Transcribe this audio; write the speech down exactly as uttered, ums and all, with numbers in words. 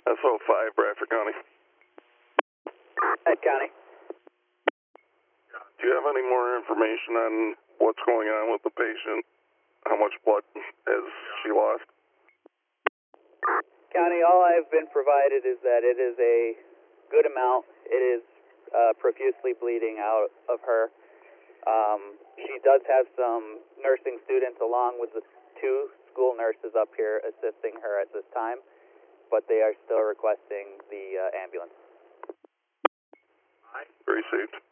S O five, Bradford County. Ed County. Do you have any more information on what's going on with the patient? How much blood has she lost? County, all I've been provided is that it is a good amount. It is uh, profusely bleeding out of her. Um, she does have some nursing students along with the two school nurses up here assisting her at this time, but they are still requesting the uh, ambulance. Received.